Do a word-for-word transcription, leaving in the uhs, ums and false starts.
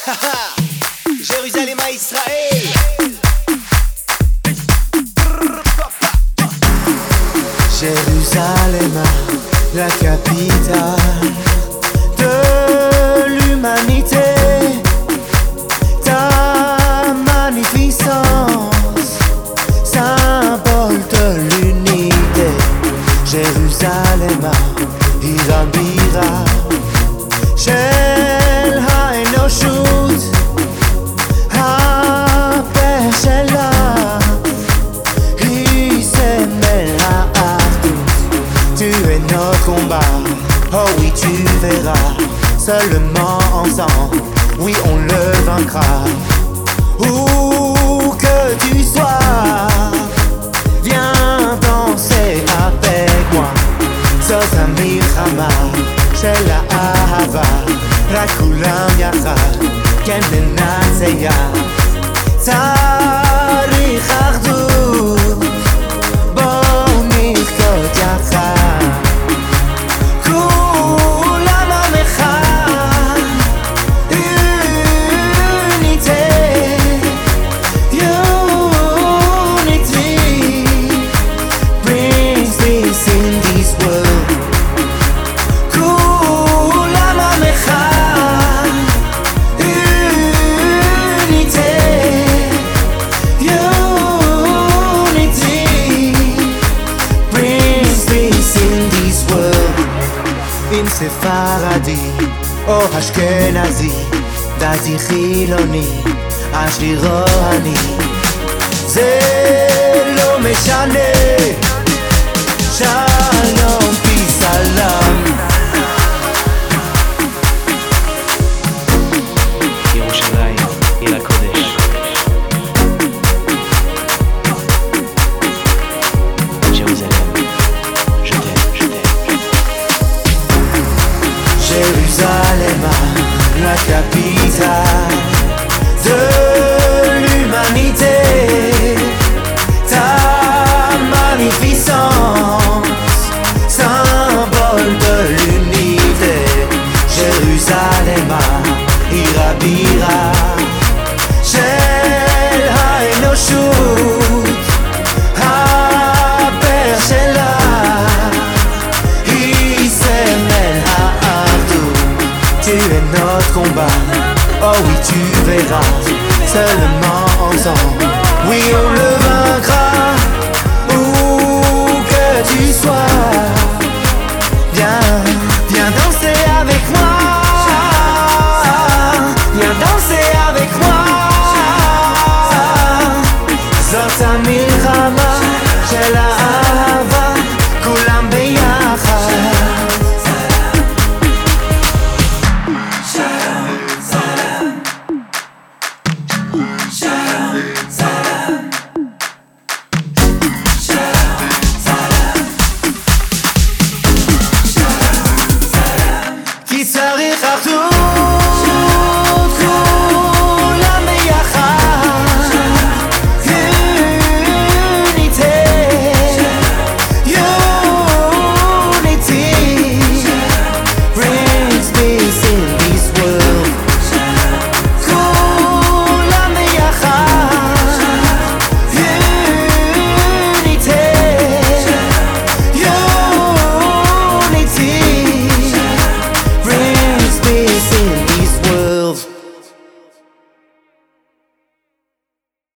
Jérusalem à Israël. Jérusalem, la capitale de l'humanité. Ta magnificence, symbole de l'unité. Jérusalem, עיר הבירה של האנושות, הפה שלה היא סמל האחדות. Tu es notre combat, oh oui tu verras, seulement ensemble, oui on le vaincra. Où que tu sois, viens danser avec moi. זאת המלחמה של האהבה, רק כולם יחד, כן ננצח. צריך אחדות, בואו נרקוד יחד, כולם עם אחד. Unity, unity brings peace in this world. כולם עם אחד. Unity, unity brings peace in this world. אם ספרדי או אשכנזי, דתי חילוני, עשיר או עני, זה לא משנה. שלום פיסלם. ירושלים, עיר הקודש. Jérusalem, je t'aime, je t'aime. Jérusalem, la capitale de l'humanité. Ta magnificence, symbole de l'unité. Jérusalem, עיר הבירה של האנושות, הפאר שלה היא סמל האחדות. Tu es notre combat, oh oui tu verras, seulement ensemble, oui on le vaincra. Où que tu sois, viens, viens danser.